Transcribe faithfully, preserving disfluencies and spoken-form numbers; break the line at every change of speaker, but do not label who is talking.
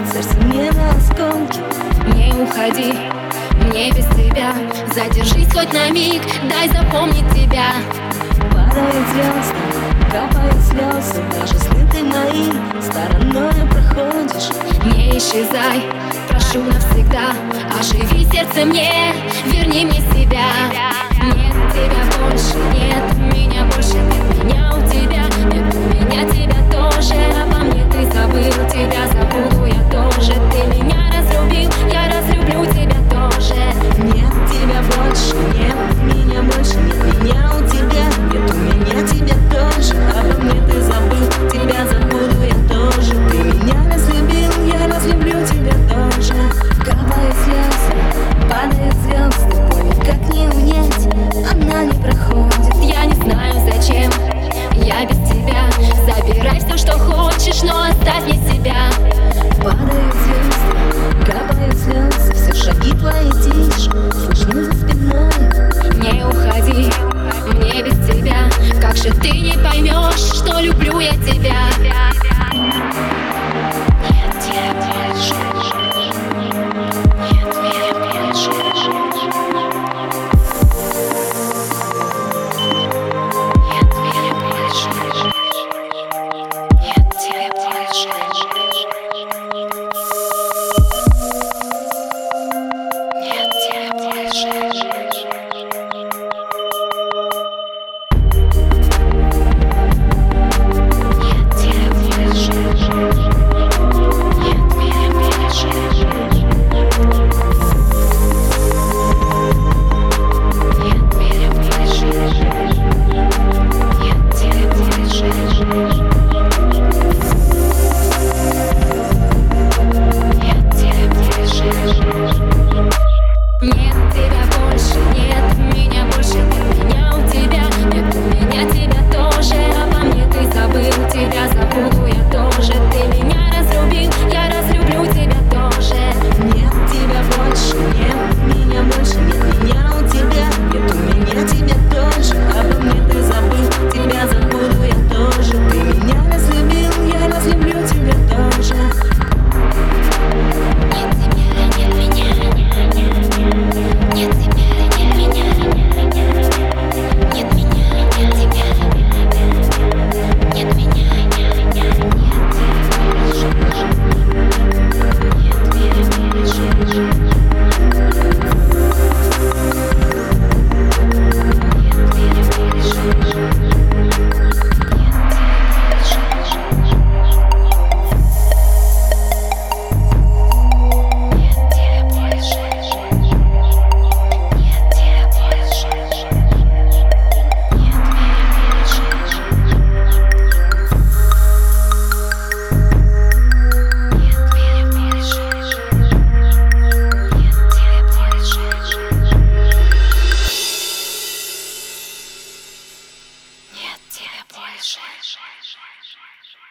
сердце не на осколки.
Не уходи, мне без тебя. Задержись хоть на миг, дай запомнить тебя.
Падают звезды, капают слезы, даже сны ты мои стороною проходишь.
Не исчезай, прошу навсегда. Оживи сердце мне, верни мне себя. Нет тебя больше, нет меня больше, нет меня у тебя, нет у меня тебя тоже. Обо мне ты забыл, тебя забуду я тоже.